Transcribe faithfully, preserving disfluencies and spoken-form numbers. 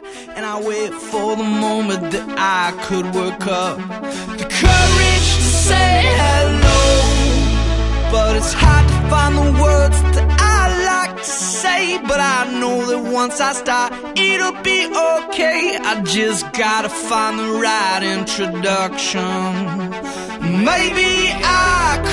and I wait for the moment that I could work up the courage to say hello. But it's hard to find the words that I like to say. But I know that once I start, it'll be okay. I just gotta find the right introduction. Maybe I